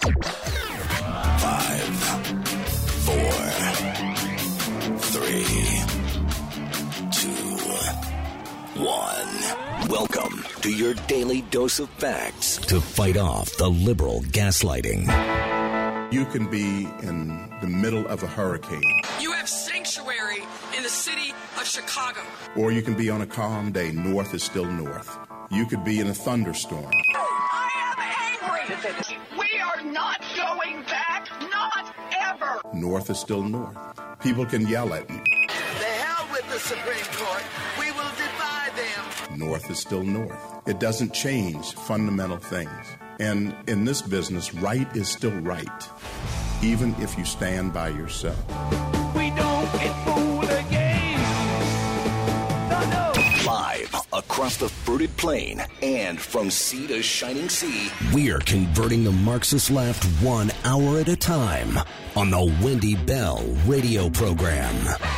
5, 4, 3, 2, 1. Welcome to your daily dose of facts to fight off the liberal gaslighting. You can be in the middle of a hurricane. You have sanctuary in the city of Chicago. Or you can be on a calm day. North is still north. You could be in a thunderstorm. I am angry. We are not going back. Not ever. North is still north. People can yell at you. The hell with the Supreme Court. We will defy them. North is still north. It doesn't change fundamental things. And in this business, right is still right, even if you stand by yourself. We don't get fooled again. No. Live across the fruited plain and from sea to shining sea, we're converting the Marxist left 1 hour at a time on the Wendy Bell radio program.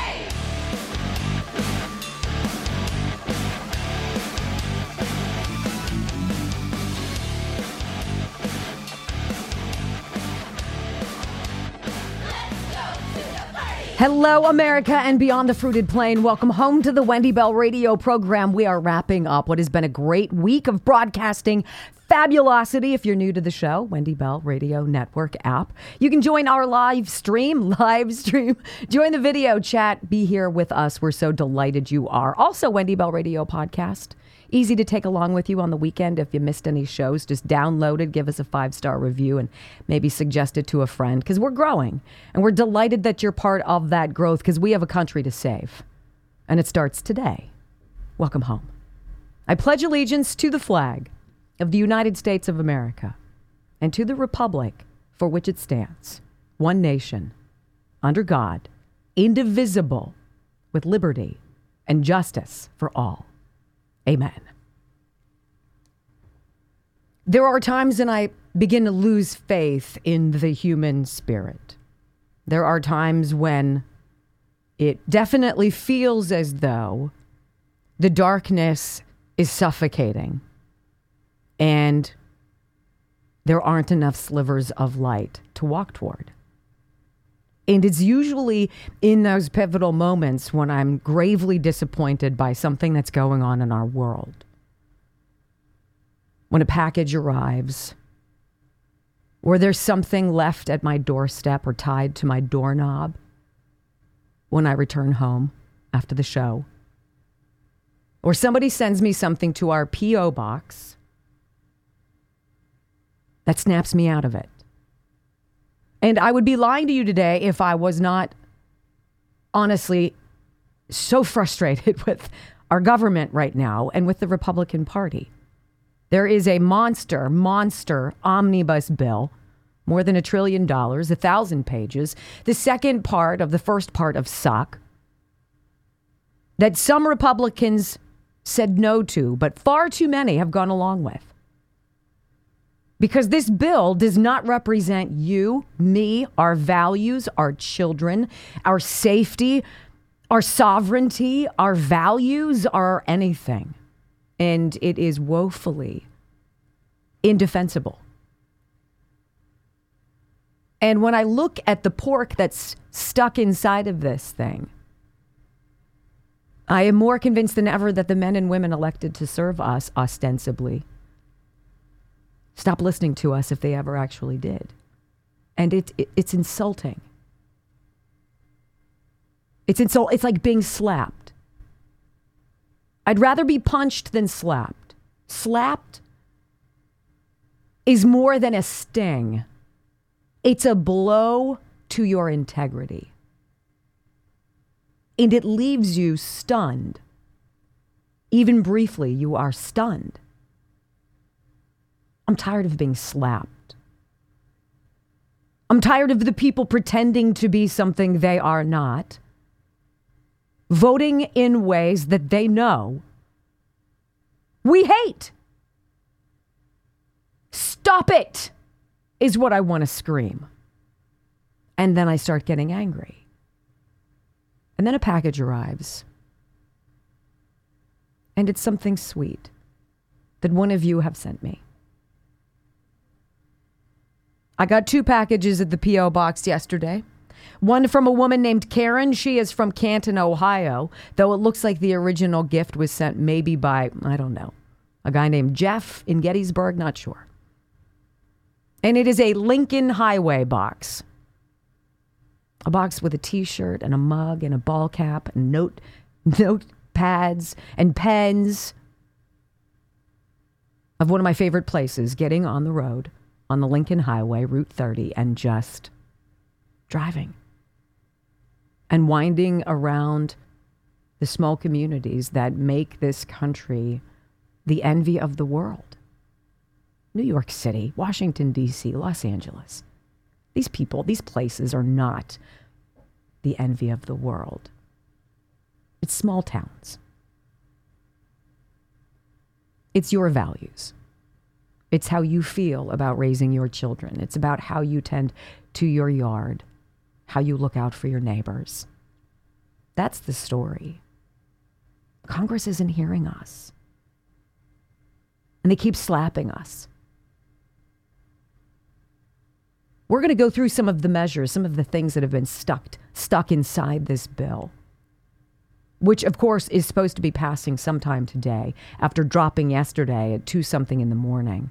Hello, America and beyond the fruited plain. Welcome home to the Wendy Bell radio program. We are wrapping up what has been a great week of broadcasting fabulosity. If you're new to the show, Wendy Bell Radio Network app. You can join our live stream. Join the video chat. Be here with us. We're so delighted you are. Also, Wendy Bell Radio podcast. Easy to take along with you on the weekend. If you missed any shows, just download it, give us a 5-star review, and maybe suggest it to a friend, because we're growing. And we're delighted that you're part of that growth, because we have a country to save. And it starts today. Welcome home. I pledge allegiance to the flag of the United States of America and to the republic for which it stands, one nation, under God, indivisible, with liberty and justice for all. Amen. There are times when I begin to lose faith in the human spirit. There are times when it definitely feels as though the darkness is suffocating and there aren't enough slivers of light to walk toward. And it's usually in those pivotal moments when I'm gravely disappointed by something that's going on in our world. When a package arrives, or there's something left at my doorstep or tied to my doorknob when I return home after the show, or somebody sends me something to our P.O. box that snaps me out of it. And I would be lying to you today if I was not honestly so frustrated with our government right now and with the Republican Party. There is a monster omnibus bill, more than $1 trillion, 1,000 pages, the second part of the first part of suck, that some Republicans said no to, but far too many have gone along with. Because this bill does not represent you, me, our values, our children, our safety, our sovereignty, our values, or anything. And it is woefully indefensible. And when I look at the pork that's stuck inside of this thing, I am more convinced than ever that the men and women elected to serve us ostensibly stop listening to us if they ever actually did. And it's insulting. It's like being slapped. I'd rather be punched than slapped. Slapped is more than a sting. It's a blow to your integrity. And it leaves you stunned. Even briefly, you are stunned. I'm tired of being slapped. I'm tired of the people pretending to be something they are not, voting in ways that they know we hate. Stop it, is what I want to scream. And then I start getting angry. And then a package arrives. And it's something sweet that one of you have sent me. I got 2 packages at the P.O. box yesterday. One from a woman named Karen. She is from Canton, Ohio, though it looks like the original gift was sent maybe by, I don't know, a guy named Jeff in Gettysburg, not sure. And it is a Lincoln Highway box. A box with a T-shirt and a mug and a ball cap and notepads and pens of one of my favorite places, getting on the road on the Lincoln Highway, Route 30, and just driving and winding around the small communities that make this country the envy of the world. New York City, Washington, D.C., Los Angeles. These people, these places are not the envy of the world. It's small towns. It's your values. It's how you feel about raising your children. It's about how you tend to your yard, how you look out for your neighbors. That's the story. Congress isn't hearing us. And they keep slapping us. We're going to go through some of the measures, some of the things that have been stuck inside this bill, which, of course, is supposed to be passing sometime today after dropping yesterday at 2-something in the morning.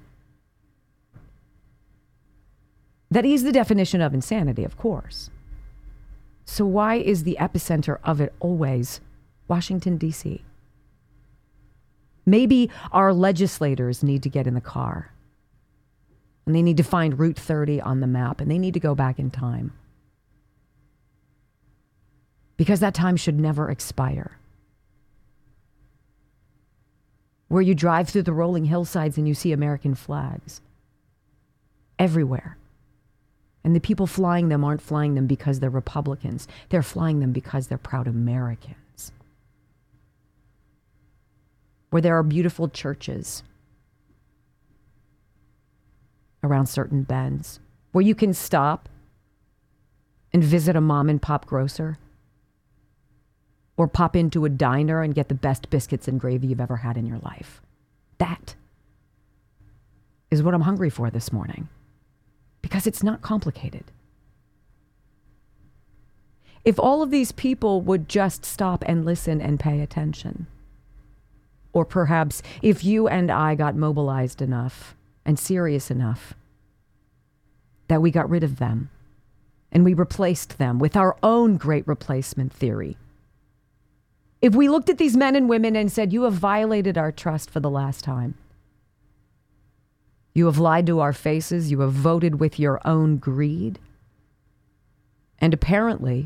That is the definition of insanity, of course. So why is the epicenter of it always Washington, D.C.? Maybe our legislators need to get in the car. And they need to find Route 30 on the map, and they need to go back in time. Because that time should never expire. Where you drive through the rolling hillsides and you see American flags. Everywhere. And the people flying them aren't flying them because they're Republicans. They're flying them because they're proud Americans. Where there are beautiful churches around certain bends, where you can stop and visit a mom and pop grocer, or pop into a diner and get the best biscuits and gravy you've ever had in your life. That is what I'm hungry for this morning, because it's not complicated. If all of these people would just stop and listen and pay attention, or perhaps if you and I got mobilized enough and serious enough that we got rid of them and we replaced them with our own great replacement theory. If we looked at these men and women and said, you have violated our trust for the last time. You have lied to our faces. You have voted with your own greed. And apparently,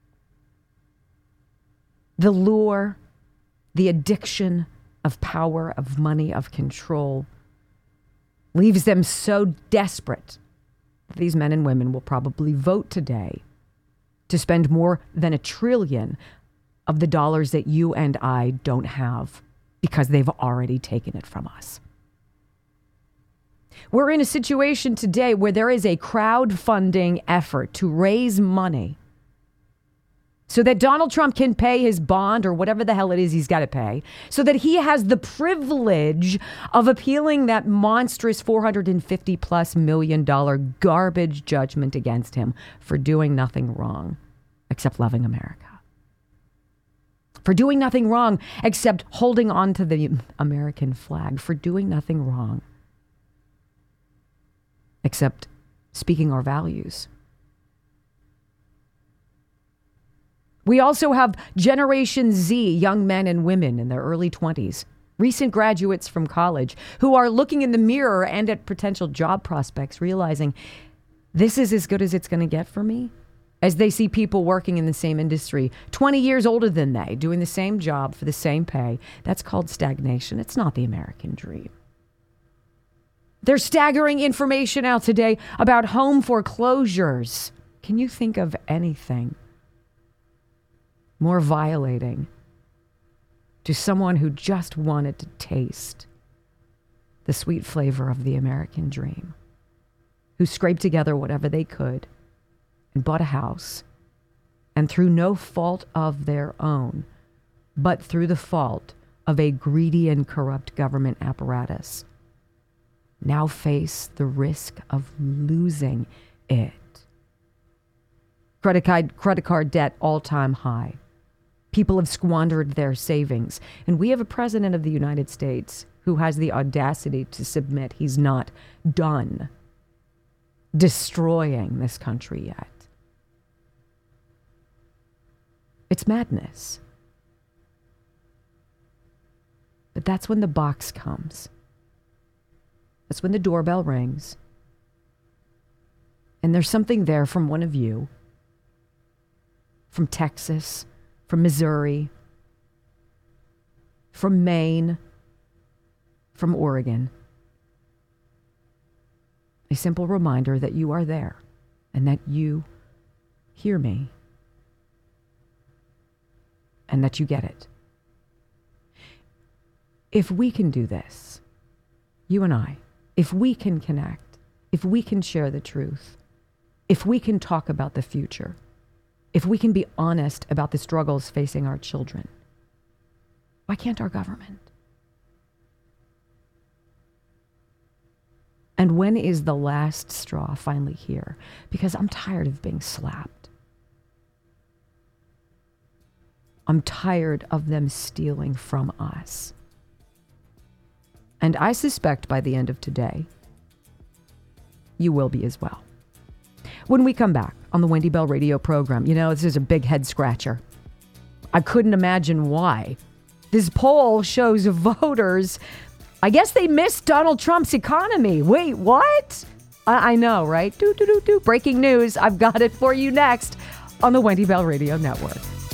the lure, the addiction of power, of money, of control leaves them so desperate that these men and women will probably vote today to spend more than $1 trillion of the dollars that you and I don't have because they've already taken it from us. We're in a situation today where there is a crowdfunding effort to raise money so that Donald Trump can pay his bond or whatever the hell it is he's got to pay, so that he has the privilege of appealing that monstrous $450+ million garbage judgment against him for doing nothing wrong except loving America. For doing nothing wrong except holding on to the American flag. For doing nothing wrong except speaking our values. We also have Generation Z, young men and women in their early 20s, recent graduates from college, who are looking in the mirror and at potential job prospects, realizing this is as good as it's going to get for me, as they see people working in the same industry, 20 years older than they, doing the same job for the same pay. That's called stagnation. It's not the American dream. There's staggering information out today about home foreclosures. Can you think of anything more violating to someone who just wanted to taste the sweet flavor of the American dream, who scraped together whatever they could and bought a house, and through no fault of their own, but through the fault of a greedy and corrupt government apparatus, now face the risk of losing it. Credit card debt all-time high. People have squandered their savings. And we have a president of the United States who has the audacity to submit he's not done destroying this country yet. It's madness. But that's when the box comes. That's when the doorbell rings. And there's something there from one of you, from Texas, from Missouri, from Maine, from Oregon. A simple reminder that you are there and that you hear me and that you get it. If we can do this, you and I, if we can connect, if we can share the truth, if we can talk about the future, if we can be honest about the struggles facing our children, why can't our government? And when is the last straw finally here? Because I'm tired of being slapped. I'm tired of them stealing from us. And I suspect by the end of today, you will be as well. When we come back on the Wendy Bell radio program, this is a big head scratcher. I couldn't imagine why. This poll shows voters, I guess they missed Donald Trump's economy. Wait, what? I know, right? Breaking news. I've got it for you next on the Wendy Bell Radio Network.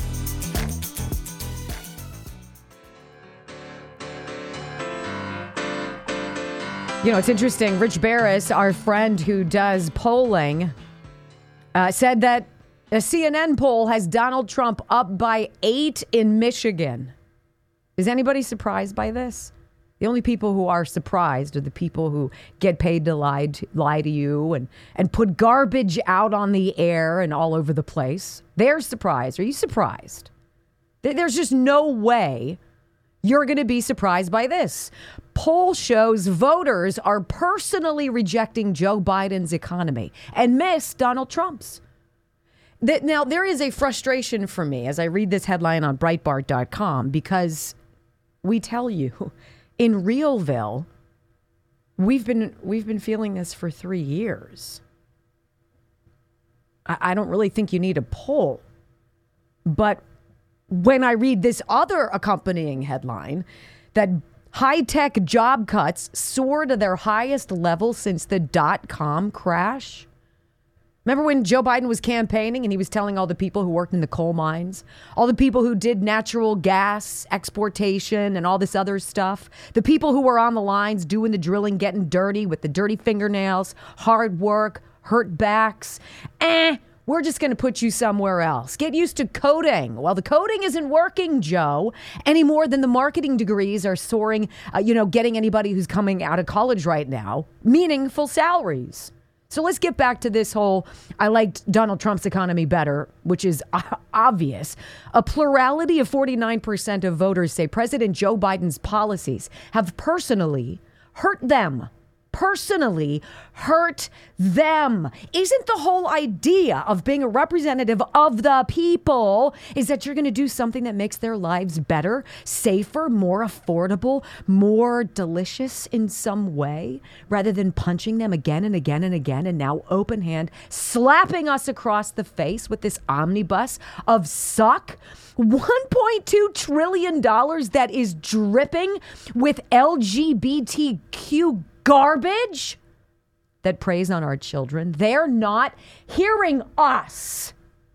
It's interesting. Rich Barris, our friend who does polling, said that a CNN poll has Donald Trump up by 8 in Michigan. Is anybody surprised by this? The only people who are surprised are the people who get paid to lie to you and put garbage out on the air and all over the place. They're surprised. Are you surprised? There's just no way you're going to be surprised by this. Poll shows voters are personally rejecting Joe Biden's economy and miss Donald Trump's. Now, there is a frustration for me as I read this headline on Breitbart.com because we tell you in Realville, we've been feeling this for 3 years. I don't really think you need a poll, but when I read this other accompanying headline that high-tech job cuts soar to their highest level since the dot-com crash. Remember when Joe Biden was campaigning and he was telling all the people who worked in the coal mines, all the people who did natural gas exportation and all this other stuff, the people who were on the lines doing the drilling, getting dirty with the dirty fingernails, hard work, hurt backs. We're just going to put you somewhere else. Get used to coding. Well, the coding isn't working, Joe, any more than the marketing degrees are soaring, getting anybody who's coming out of college right now meaningful salaries. So let's get back to this whole, I liked Donald Trump's economy better, which is obvious. A plurality of 49% of voters say President Joe Biden's policies have personally hurt them. Personally hurt them. Isn't the whole idea of being a representative of the people is that you're going to do something that makes their lives better, safer, more affordable, more delicious in some way, rather than punching them again and again and again and now open hand slapping us across the face with this omnibus of suck? $1.2 trillion that is dripping with LGBTQ garbage that preys on our children. They're not hearing us.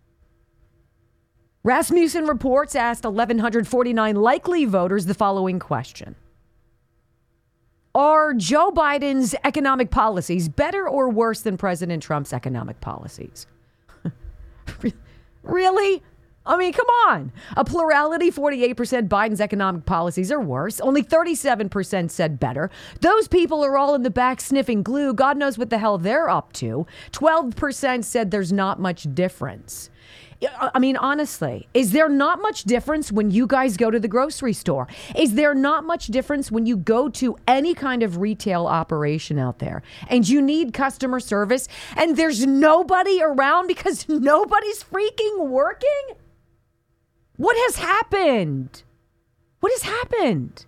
Rasmussen Reports asked 1,149 likely voters the following question. Are Joe Biden's economic policies better or worse than President Trump's economic policies? Really? I mean, come on. A plurality, 48% Biden's economic policies are worse. Only 37% said better. Those people are all in the back sniffing glue. God knows what the hell they're up to. 12% said there's not much difference. I mean, honestly, is there not much difference when you guys go to the grocery store? Is there not much difference when you go to any kind of retail operation out there and you need customer service and there's nobody around because nobody's freaking working? What has happened? What has happened?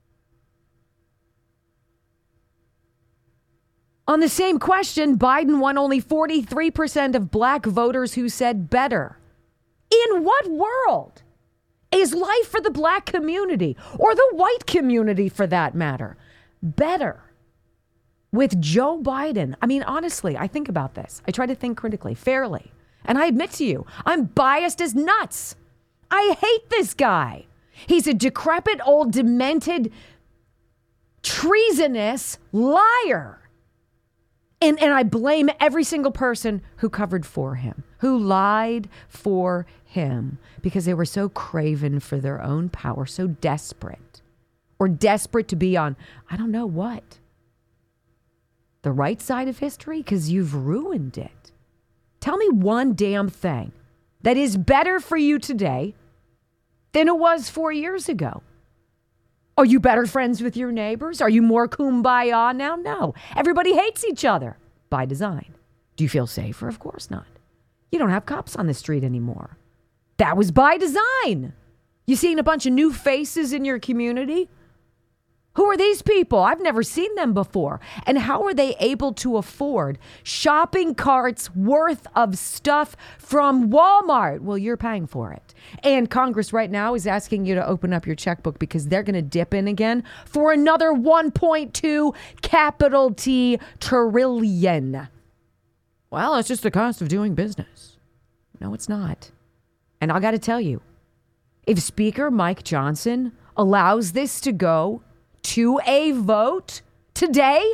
On the same question, Biden won only 43% of black voters who said better. In what world is life for the black community, or the white community for that matter, better with Joe Biden? I mean, honestly, I think about this. I try to think critically, fairly. And I admit to you, I'm biased as nuts. I hate this guy. He's a decrepit, old, demented, treasonous liar. And I blame every single person who covered for him, who lied for him, because they were so craven for their own power, so desperate, or desperate to be on, I don't know what, the right side of history, because you've ruined it. Tell me one damn thing that is better for you today than it was 4 years ago. Are you better friends with your neighbors? Are you more kumbaya now? No. Everybody hates each other by design. Do you feel safer? Of course not. You don't have cops on the street anymore. That was by design. You seeing a bunch of new faces in your community? Who are these people? I've never seen them before. And how are they able to afford shopping carts worth of stuff from Walmart? Well, you're paying for it. And Congress right now is asking you to open up your checkbook because they're going to dip in again for another 1.2 capital T trillion. Well, it's just the cost of doing business. No, it's not. And I got to tell you, if Speaker Mike Johnson allows this to go to a vote today,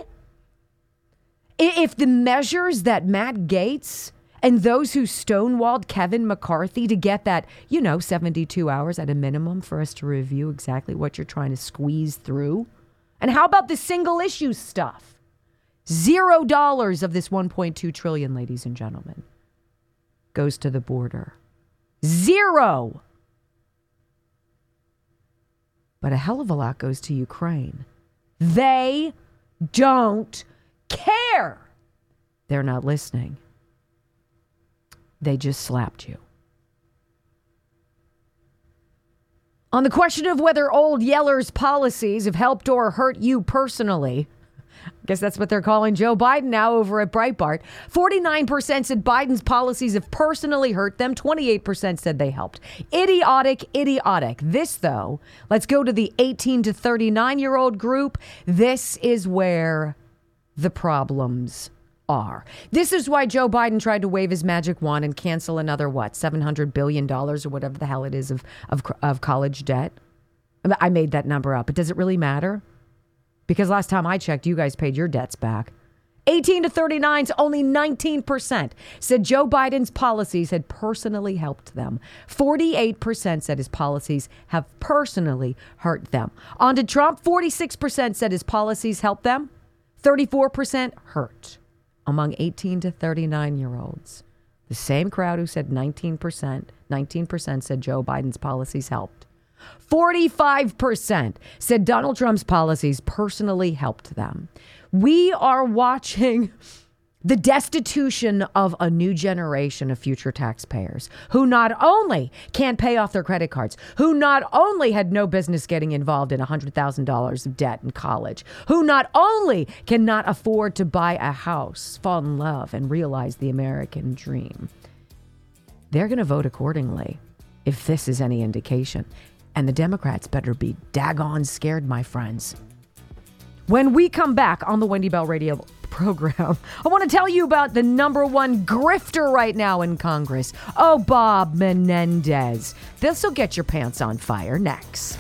if the measures that Matt Gaetz and those who stonewalled Kevin McCarthy to get that, 72 hours at a minimum for us to review exactly what you're trying to squeeze through. And how about the single issue stuff? $0 of this 1.2 trillion, ladies and gentlemen, goes to the border. 0. But a hell of a lot goes to Ukraine. They don't care. They're not listening. They just slapped you. On the question of whether old Yeller's policies have helped or hurt you personally, I guess that's what they're calling Joe Biden now over at Breitbart. 49% said Biden's policies have personally hurt them. 28% said they helped. Idiotic. This, though, let's go to the 18 to 39-year-old group. This is where the problems are. This is why Joe Biden tried to wave his magic wand and cancel another, $700 billion or whatever the hell it is of college debt. I made that number up, but does it really matter? Because last time I checked, you guys paid your debts back. 18 to 39's only 19% said Joe Biden's policies had personally helped them. 48% said his policies have personally hurt them. On to Trump, 46% said his policies helped them. 34% hurt among 18 to 39-year-olds. The same crowd who said 19% said Joe Biden's policies helped. 45% said Donald Trump's policies personally helped them. We are watching the destitution of a new generation of future taxpayers who not only can't pay off their credit cards, who not only had no business getting involved in $100,000 of debt in college, who not only cannot afford to buy a house, fall in love, and realize the American dream. They're going to vote accordingly if this is any indication. And the Democrats better be daggone scared, my friends. When we come back on the Wendy Bell Radio program, I want to tell you about the number one grifter right now in Congress. Oh, Bob Menendez. This will get your pants on fire next.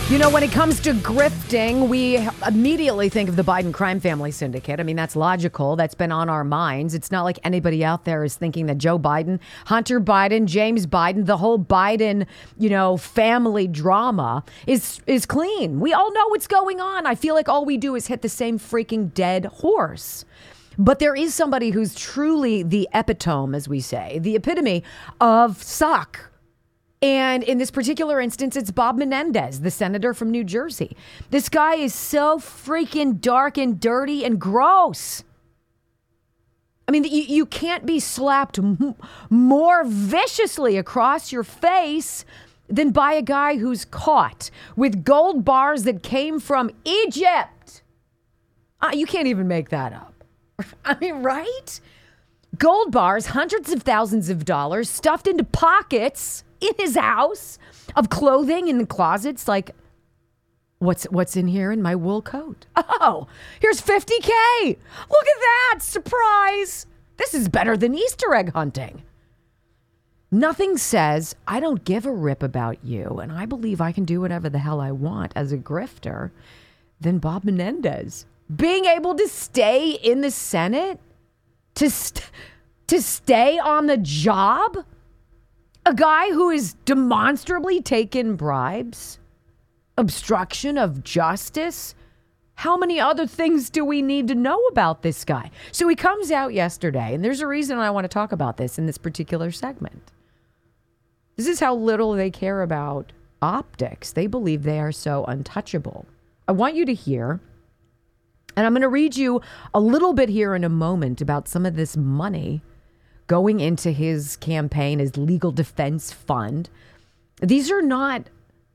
You know, when it comes to grifting, we immediately think of the Biden crime family syndicate. I mean, that's logical. That's been on our minds. It's not like anybody out there is thinking that Joe Biden, Hunter Biden, James Biden, the whole Biden, family drama is clean. We all know what's going on. I feel like all we do is hit the same freaking dead horse. But there is somebody who's truly the epitome, as we say, the epitome of suck. And in this particular instance, it's Bob Menendez, the senator from New Jersey. This guy is so freaking dark and dirty and gross. I mean, you can't be slapped more viciously across your face than by a guy who's caught with gold bars that came from Egypt. You can't even make that up. I mean, right? Gold bars, hundreds of thousands of dollars stuffed into pockets in his house of clothing in the closets. Like, what's in here in my wool coat? Oh, here's $50K. Look at that. Surprise. This is better than Easter egg hunting. Nothing says, I don't give a rip about you, and I believe I can do whatever the hell I want as a grifter, than Bob Menendez. Being able to stay in the Senate, to stay on the job, a guy who is demonstrably taken bribes, obstruction of justice. How many other things do we need to know about this guy? So he comes out yesterday, and there's a reason I want to talk about this in this particular segment. This is how little they care about optics. They believe they are so untouchable. I want you to hear, and I'm going to read you a little bit here in a moment about some of this money going into his campaign, his legal defense fund. These are not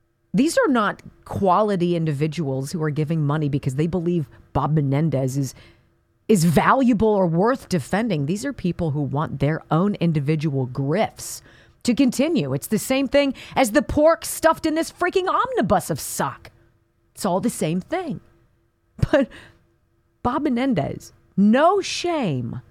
quality individuals who are giving money because they believe Bob Menendez is valuable or worth defending. These are people who want their own individual grifts to continue. It's the same thing as the pork stuffed in this freaking omnibus of suck. It's all the same thing. But Bob Menendez, no shame,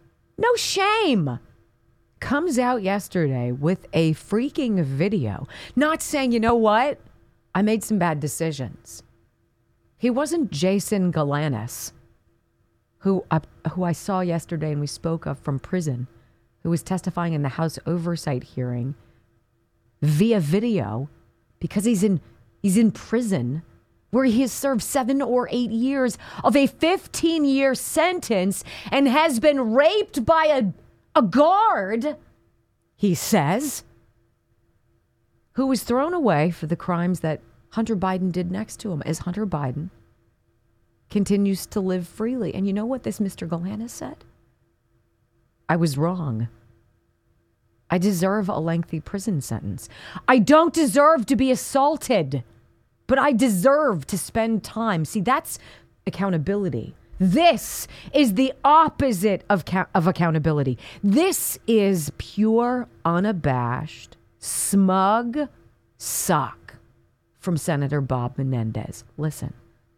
comes out yesterday with a freaking video, not saying, you know what, I made some bad decisions. He wasn't Jason Galanis, who I saw yesterday and we spoke of from prison, who was testifying in the House Oversight hearing via video because he's in prison where he has served 7 or 8 years of a 15-year sentence and has been raped by a guard, he says, who was thrown away for the crimes that Hunter Biden did next to him, as Hunter Biden continues to live freely. And you know what this Mr. Galanis said? I was wrong. I deserve a lengthy prison sentence. I don't deserve to be assaulted, but I deserve to spend time. See, that's accountability. This is the opposite of accountability. This is pure, unabashed, smug suck from Senator Bob Menendez. Listen.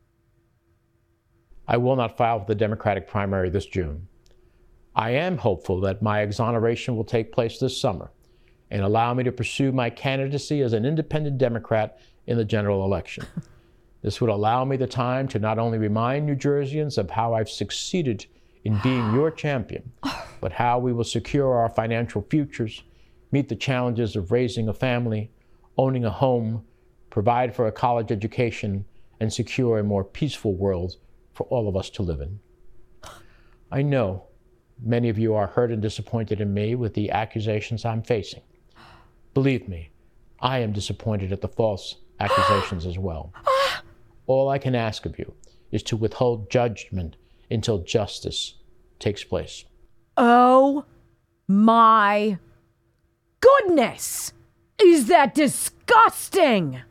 I will not file for the Democratic primary this June. I am hopeful that my exoneration will take place this summer and allow me to pursue my candidacy as an independent Democrat in the general election. This would allow me the time to not only remind New Jerseyans of how I've succeeded in being your champion, but how we will secure our financial futures, meet the challenges of raising a family, owning a home, provide for a college education, and secure a more peaceful world for all of us to live in. I know many of you are hurt and disappointed in me with the accusations I'm facing. Believe me, I am disappointed at the false accusations as well. All I can ask of you is to withhold judgment until justice takes place. Oh my goodness! Is that disgusting?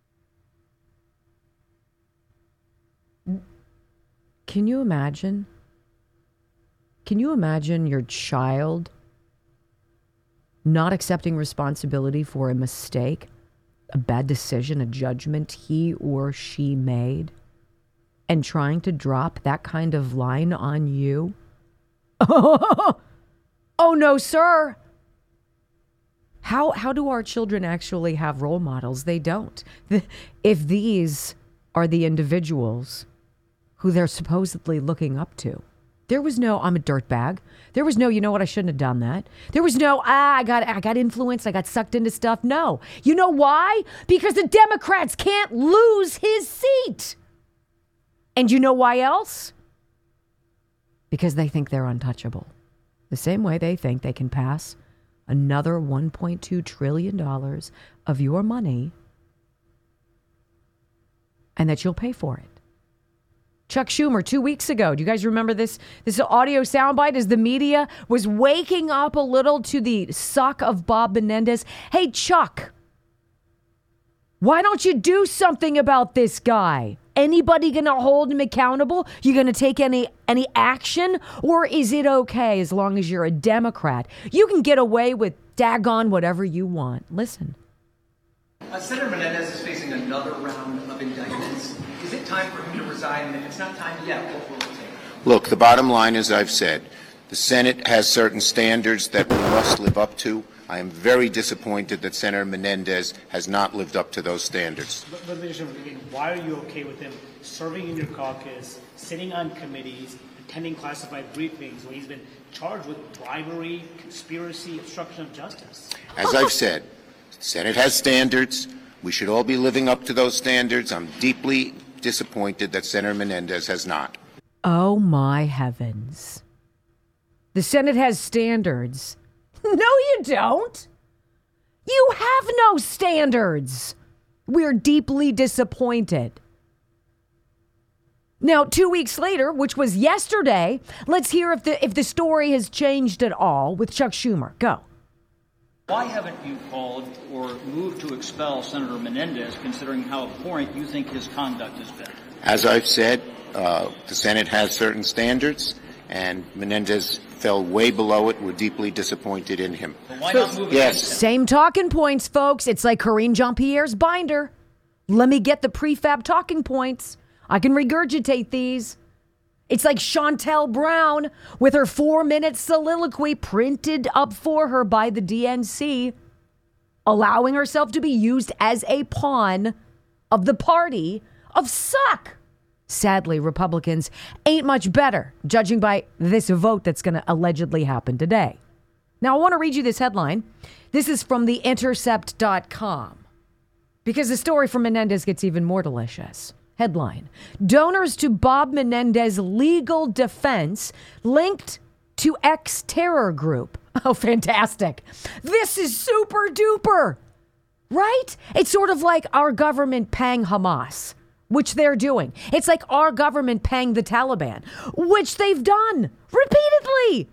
Can you imagine? Can you imagine your child not accepting responsibility for a mistake, a bad decision, a judgment he or she made, and trying to drop that kind of line on you? Oh, no, sir. How do our children actually have role models? They don't. If these are the individuals who they're supposedly looking up to. There was no, I'm a dirtbag. There was no, you know what, I shouldn't have done that. There was no, I got influenced, I got sucked into stuff. No. You know why? Because the Democrats can't lose his seat. And you know why else? Because they think they're untouchable. The same way they think they can pass another $1.2 trillion of your money and that you'll pay for it. Chuck Schumer 2 weeks ago. Do you guys remember this? This audio soundbite as the media was waking up a little to the suck of Bob Menendez. Hey, Chuck, why don't you do something about this guy? Anybody going to hold him accountable? You going to take any action? Or is it okay as long as you're a Democrat? You can get away with daggone whatever you want. Listen. Senator Menendez is facing another round of indictments. Is it time for him to resign? And if it's not time yet, what will it take? Look, the bottom line, as I've said, the Senate has certain standards that we must live up to. I am very disappointed that Senator Menendez has not lived up to those standards. But why are you okay with him serving in your caucus, sitting on committees, attending classified briefings when he's been charged with bribery, conspiracy, obstruction of justice? As I've said, the Senate has standards. We should all be living up to those standards. I'm deeply disappointed that Senator Menendez has not. Oh, my heavens. The Senate has standards. No, you don't. You have no standards. We're deeply disappointed. Now, 2 weeks later, which was yesterday, let's hear if the story has changed at all with Chuck Schumer. Go. Why haven't you called or moved to expel Senator Menendez, considering how abhorrent you think his conduct has been? As I've said, the Senate has certain standards, and Menendez fell way below it. We're deeply disappointed in him. But why not move yes. Same talking points, folks. It's like Karine Jean-Pierre's binder. Let me get the prefab talking points. I can regurgitate these. It's like Chantel Brown with her 4-minute soliloquy printed up for her by the DNC, allowing herself to be used as a pawn of the party of suck. Sadly, Republicans ain't much better, judging by this vote that's going to allegedly happen today. Now, I want to read you this headline. This is from theintercept.com, because the story from Menendez gets even more delicious. Headline: donors to Bob Menendez legal defense linked to ex-terror group. Oh, fantastic. This is super duper, right? It's sort of like our government paying Hamas, which they're doing. It's like our government paying the Taliban, which they've done repeatedly.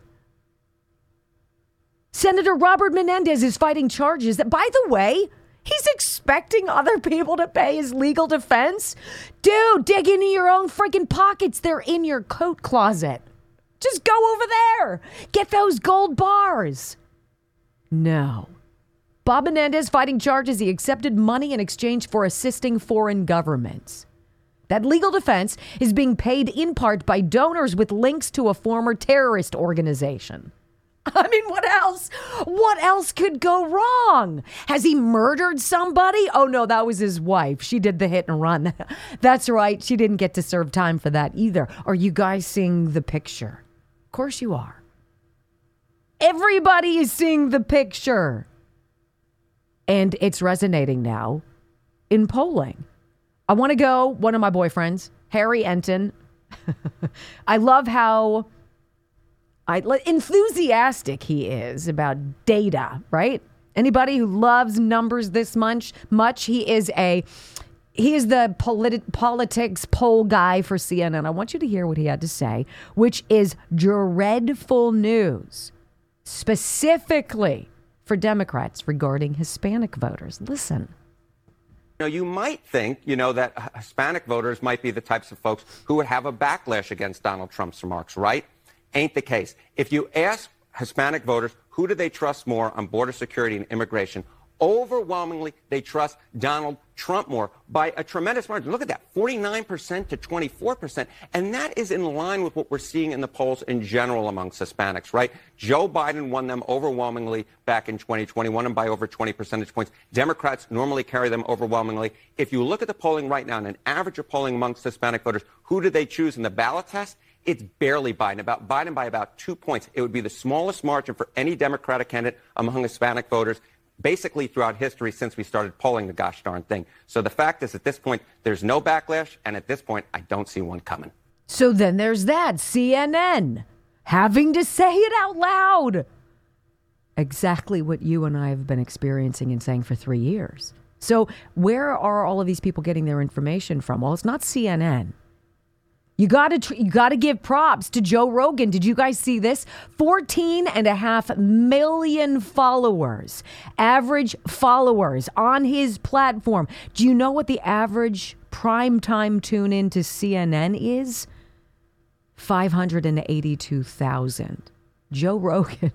Senator Robert Menendez is fighting charges that, by the way, he's expecting other people to pay his legal defense. Dude, dig into your own freaking pockets. They're in your coat closet. Just go over there. Get those gold bars. No. Bob Menendez fighting charges he accepted money in exchange for assisting foreign governments. That legal defense is being paid in part by donors with links to a former terrorist organization. I mean, what else? What else could go wrong? Has he murdered somebody? Oh, no, that was his wife. She did the hit and run. That's right. She didn't get to serve time for that either. Are you guys seeing the picture? Of course you are. Everybody is seeing the picture. And it's resonating now in polling. I want to go, one of my boyfriends, Harry Enton. I love how enthusiastic he is about data, right? Anybody who loves numbers this much, he is the politics poll guy for CNN. I want you to hear what he had to say, which is dreadful news, specifically for Democrats regarding Hispanic voters. Listen. You might think, that Hispanic voters might be the types of folks who would have a backlash against Donald Trump's remarks, right? Ain't the case. If you ask Hispanic voters who do they trust more on border security and immigration, Overwhelmingly, they trust Donald Trump more by a tremendous margin. Look at that, 49% to 24%. And that is in line with what we're seeing in the polls in general amongst Hispanics, right? Joe Biden won them overwhelmingly back in 2020, won them by over 20 percentage points. Democrats normally carry them overwhelmingly. If you look at the polling right now, and an average of polling amongst Hispanic voters, who did they choose in the ballot test? It's barely Biden, Biden by about 2 points. It would be the smallest margin for any Democratic candidate among Hispanic voters, basically throughout history since we started polling the gosh darn thing. So the fact is, at this point, there's no backlash, and at this point, I don't see one coming. So then there's that, CNN, having to say it out loud. Exactly what you and I have been experiencing and saying for 3 years. So where are all of these people getting their information from? Well, it's not CNN. You got to give props to Joe Rogan. Did you guys see this? 14.5 million followers, average followers on his platform. Do you know what the average primetime tune in to CNN is? 582,000. Joe Rogan,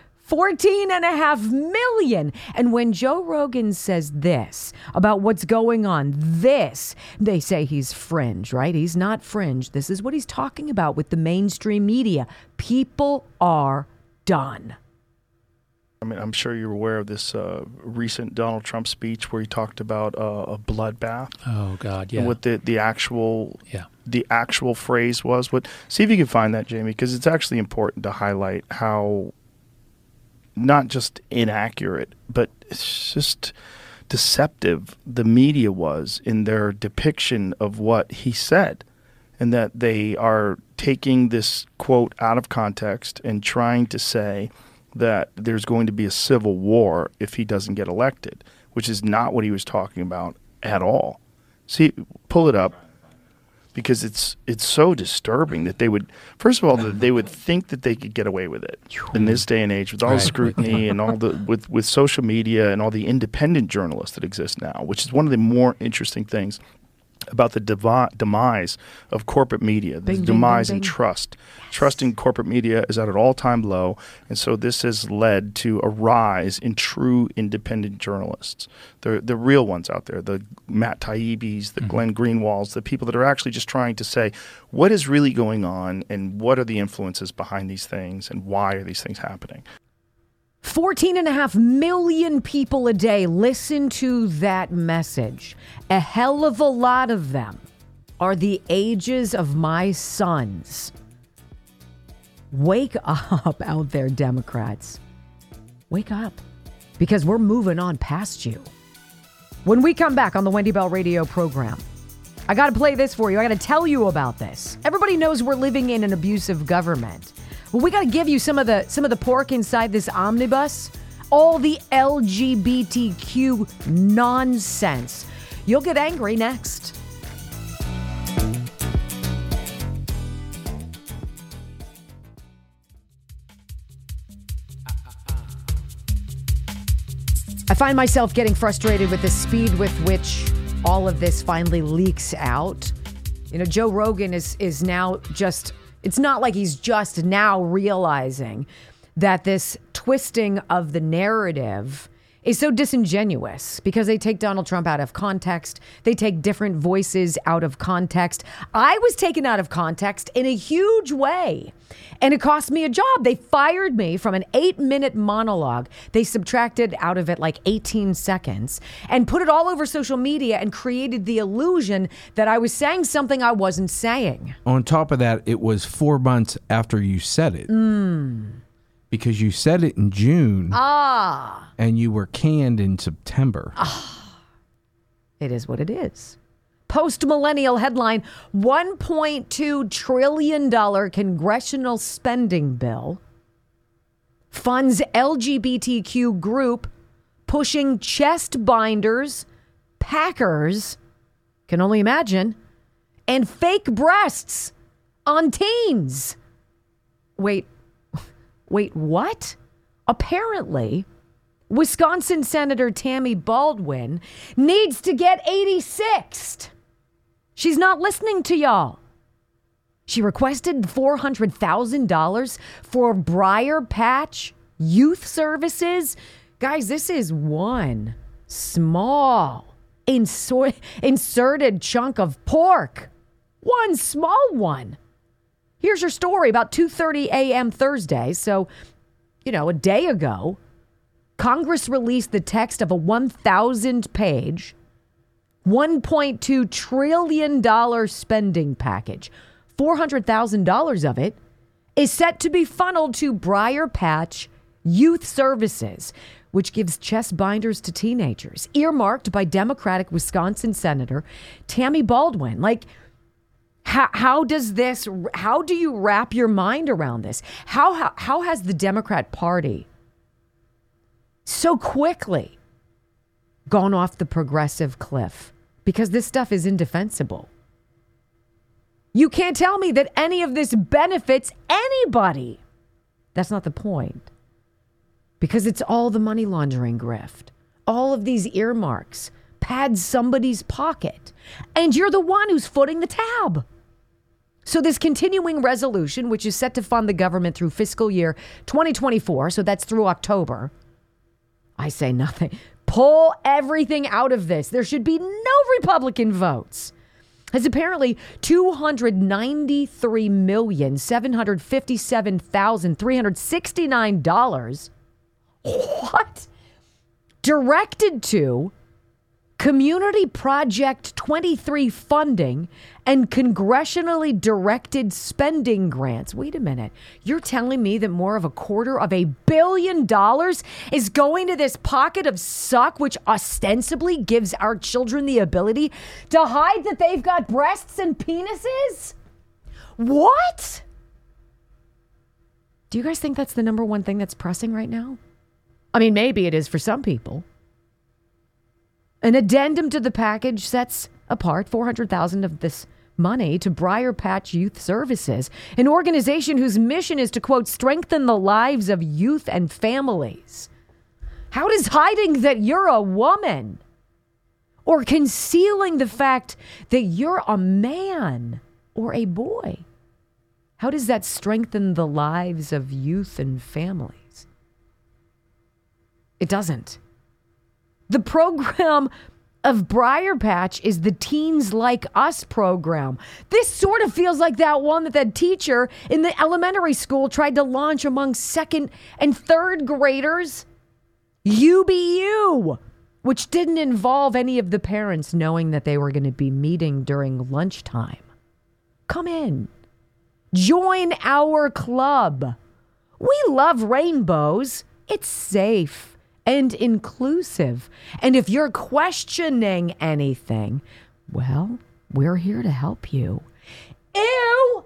14.5 million. And when Joe Rogan says this about what's going on, they say he's fringe, right? He's not fringe. This is what he's talking about with the mainstream media. People are done. I mean, I'm sure you're aware of this recent Donald Trump speech where he talked about a bloodbath. Oh God, yeah. And what the actual phrase was. See if you can find that, Jamie, because it's actually important to highlight how not just inaccurate, but it's just deceptive the media was in their depiction of what he said, and that they are taking this quote out of context and trying to say that there's going to be a civil war if he doesn't get elected, which is not what he was talking about at all. See, pull it up. Because it's so disturbing that they would, first of all, that they would think that they could get away with it in this day and age with all the scrutiny and all the with social media and all the independent journalists that exist now, which is one of the more interesting things about the demise of corporate media, the demise in trust. Yes. Trust in corporate media is at an all-time low, and so this has led to a rise in true independent journalists, the real ones out there, the Matt Taibbis, the Glenn Greenwalds, the people that are actually just trying to say what is really going on and what are the influences behind these things and why are these things happening. 14.5 million people a day listen to that message. A hell of a lot of them are the ages of my sons. Wake up out there, Democrats. Wake up, because we're moving on past you. When we come back on the Wendy Bell radio program, I got to play this for you. I got to tell you about this. Everybody knows we're living in an abusive government. Well, we got to give you some of the pork inside this omnibus. All the LGBTQ nonsense. You'll get angry next. I find myself getting frustrated with the speed with which all of this finally leaks out. You know, Joe Rogan is now just... It's not like he's just now realizing that this twisting of the narrative is so disingenuous because they take Donald Trump out of context. They take different voices out of context. I was taken out of context in a huge way, and it cost me a job. They fired me from an 8-minute monologue. They subtracted out of it like 18 seconds and put it all over social media and created the illusion that I was saying something I wasn't saying. On top of that, it was 4 months after you said it. Because you said it in June. And you were canned in September. It is what it is. Post-millennial headline, $1.2 trillion congressional spending bill funds LGBTQ group pushing chest binders, Packers, can only imagine, and fake breasts on teens. Wait, what? Apparently, Wisconsin Senator Tammy Baldwin needs to get 86th. She's not listening to y'all. She requested $400,000 for Briar Patch Youth Services Guys, this is one small inserted chunk of pork. One small one. Here's your story. About 2:30 a.m. Thursday, so, a day ago, Congress released the text of a 1,000-page, $1.2 trillion spending package. $400,000 of it is set to be funneled to Briar Patch Youth Services, which gives chest binders to teenagers, earmarked by Democratic Wisconsin Senator Tammy Baldwin. Like, how do you wrap your mind around this? How has the Democrat Party so quickly gone off the progressive cliff? Because this stuff is indefensible. You can't tell me that any of this benefits anybody. That's not the point. Because it's all the money laundering grift. All of these earmarks pad somebody's pocket. And you're the one who's footing the tab. So this continuing resolution, which is set to fund the government through fiscal year 2024, so that's through October, I say nothing. Pull everything out of this. There should be no Republican votes. Has apparently $293,757,369 directed to Community Project 23 funding and congressionally directed spending grants. Wait a minute. You're telling me that more of $250 million is going to this pocket of suck, which ostensibly gives our children the ability to hide that they've got breasts and penises? What? Do you guys think that's the number one thing that's pressing right now? I mean, maybe it is for some people. An addendum to the package sets apart $400,000 of this money to Briar Patch Youth Services, an organization whose mission is to, quote, strengthen the lives of youth and families. How does hiding that you're a woman or concealing the fact that you're a man or a boy, how does that strengthen the lives of youth and families? It doesn't. The program of Briar Patch is the Teens Like Us program. This sort of feels like that one that teacher in the elementary school tried to launch among second and third graders. UBU, which didn't involve any of the parents knowing that they were going to be meeting during lunchtime. Come in. Join our club. We love rainbows. It's safe and inclusive. And if you're questioning anything, well, we're here to help you. Ew!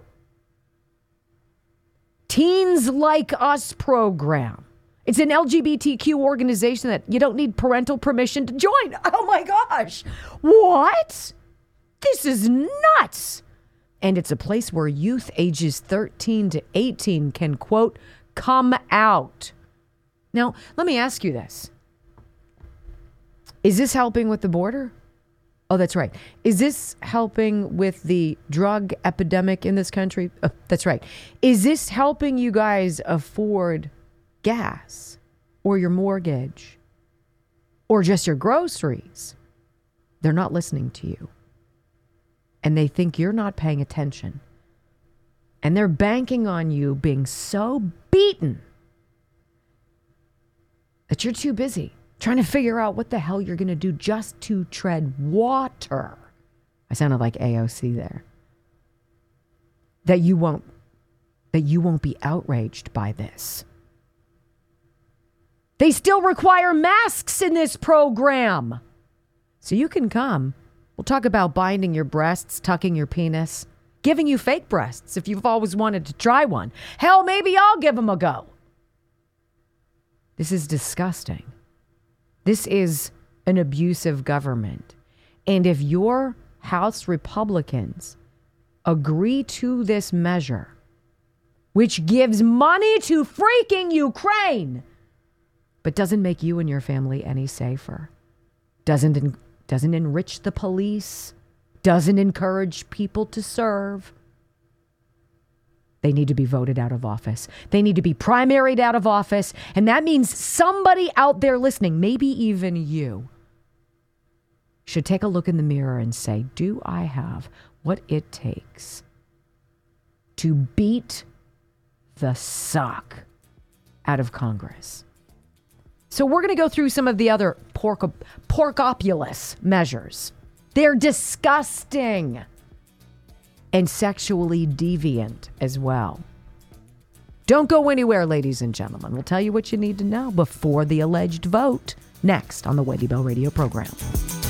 Teens Like Us program. It's an LGBTQ organization that you don't need parental permission to join. Oh my gosh. What? This is nuts. And it's a place where youth ages 13 to 18 can, quote, come out. Now, let me ask you this. Is this helping with the border? Oh, that's right. Is this helping with the drug epidemic in this country? Oh, that's right. Is this helping you guys afford gas or your mortgage or just your groceries? They're not listening to you. And they think you're not paying attention. And they're banking on you being so beaten that you're too busy trying to figure out what the hell you're going to do just to tread water. I sounded like AOC there. That you won't be outraged by this. They still require masks in this program. So you can come. We'll talk about binding your breasts, tucking your penis, giving you fake breasts if you've always wanted to try one. Hell, maybe I'll give them a go. This is disgusting. This is an abusive government. And if your House Republicans agree to this measure, which gives money to freaking Ukraine, but doesn't make you and your family any safer, doesn't enrich the police, doesn't encourage people to serve, they need to be voted out of office. They need to be primaried out of office. And that means somebody out there listening, maybe even you, should take a look in the mirror and say, do I have what it takes to beat the suck out of Congress? So we're going to go through some of the other porkopulous measures. They're disgusting and sexually deviant as well. Don't go anywhere, ladies and gentlemen. We'll tell you what you need to know before the alleged vote next on the Wendy Bell Radio program.